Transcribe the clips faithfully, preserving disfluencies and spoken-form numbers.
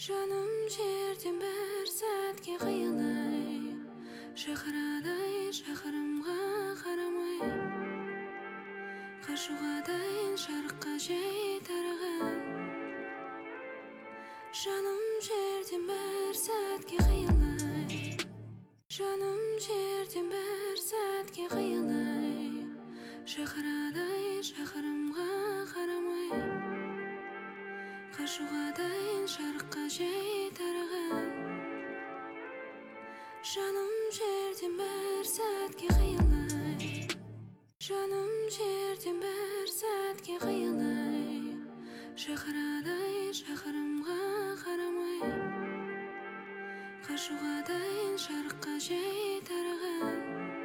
Жаным жерден бір сәтке қиылай, шақырадай шақырымға қарамай, қашуға дайын шарыққа жай тараған. Жаным жерден бір сәтке қиылай, жаным жерден бір сәтке қиылай, шақырадай шақырымға қарамай, қашуға дайын шарыққа жай тараған. Жаным жерден бір сәтке қиылай, жаным жерден бір сәтке қиылай, шақырадай шақырымға қарамай, қашуға дайын шарыққа жай тараған.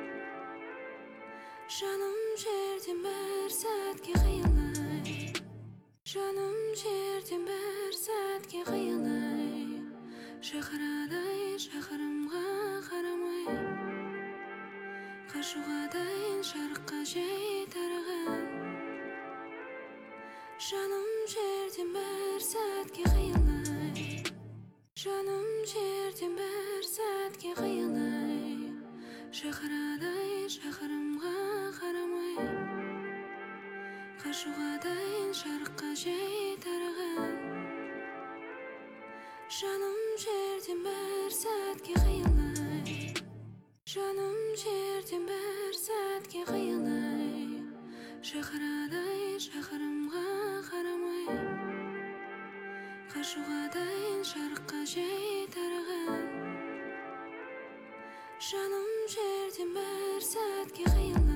Жаным жерден бір сәтке қиылай, жаным жерден бір сәтке қиылай, шақырадай шақырымға қарамай, қашуға дайын шарыққа жай тараған. Жаным жерден бір сәтке қиылай, жаным жерден бір сәтке қиылай, шақырадай шақырымға қарамай, қашуға дайын шарыққа жай тараған. Жаным жерден бір сәтке қиылай, жаным жерден бір сәтке қиылай, шақырадай шақырымға қарамай, қашуға дайын шарыққа жай тараған. Жаным жерден бір сәтке қиылай.